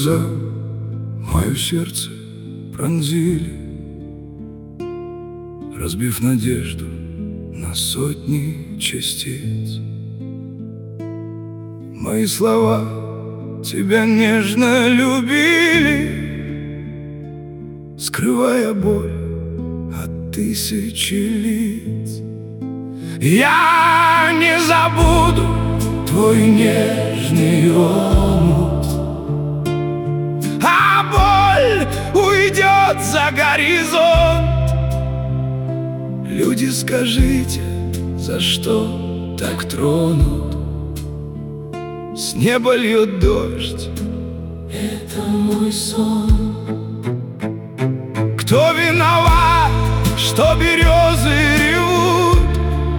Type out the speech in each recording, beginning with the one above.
глаза мое сердце пронзили, разбив надежду на сотни частиц. Мои слова тебя нежно любили, скрывая боль от тысячи лиц. Я не забуду твой нежный омут, а боль уйдет за горизонт. Люди, скажите, за что так тронут? С неба льет дождь, это мой сон. Кто виноват, что березы ревут?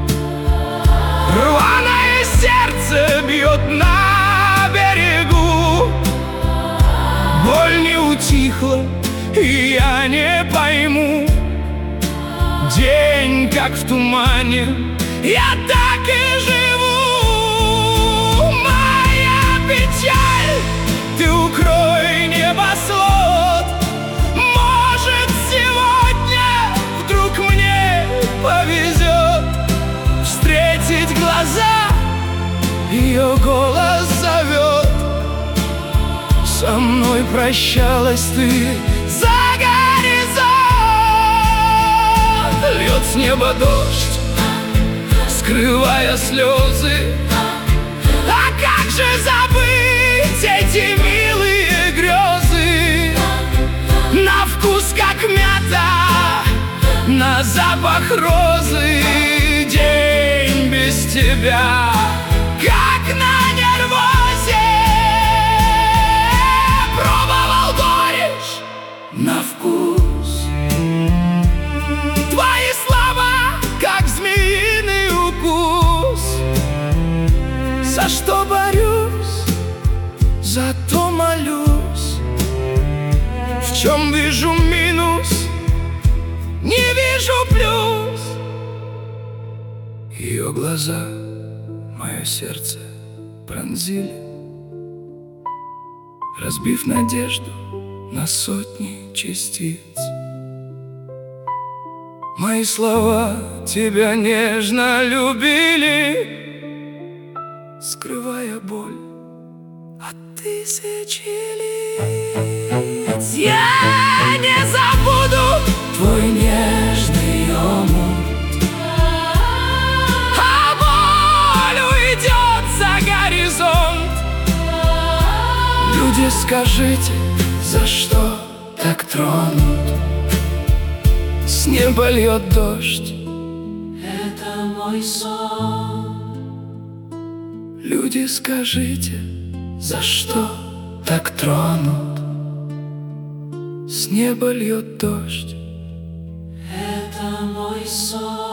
Рваное сердце бьет на берегу. Боль не утихла, и я не пойму. День как в тумане, я так и живу. Моя печаль, ты укрой небосвод. Может, сегодня вдруг мне повезет встретить глаза, ее голос зовет. Со мной прощалась ты за горизонт. Льет с неба дождь, скрывая слезы. А как же забыть эти милые грезы? На вкус как мята, на запах розы. День без тебя, как на нервозе. Пробовал горечь на вкус. Твои слова, как змеиный укус. За что борюсь, зато молюсь. В чем вижу минус, не вижу плюс. Ее глаза мое сердце пронзили, разбив надежду на сотни частиц. Мои слова тебя нежно любили, скрывая боль от тысячи лиц. Я не забуду твой нежный омут, а боль уйдет за горизонт. Люди, скажите, за что так тронут? С неба льет дождь, Это мой сон. люди, скажите, за что так тронут? С неба льет дождь. Это мой сон.